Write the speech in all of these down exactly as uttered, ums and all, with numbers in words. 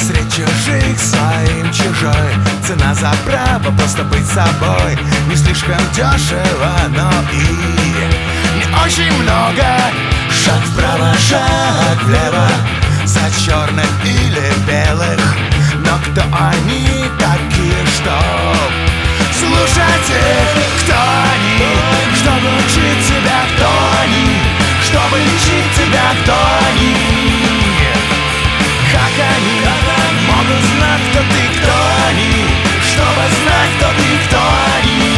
среди чужих своим чужой. Цена за право просто быть собой. Не слишком дешево, но и не очень много. Шаг вправо, шаг влево, за черных или белых. Но кто они такие, что слушать их? Кто они? Чтобы учить тебя, кто они? Чтобы лечить тебя, кто они? Как они могут знать, кто ты, кто они? Чтобы знать, кто ты, кто они?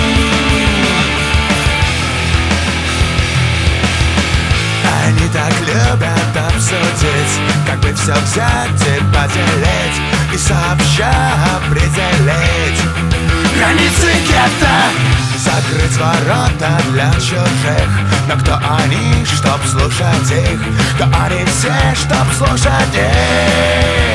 Они так любят обсудить, как бы все взять и поделить, и сообща определить границы гетто, закрыть ворота для чужих. Но кто они, чтоб слушать их? Кто они все, чтоб слушать их?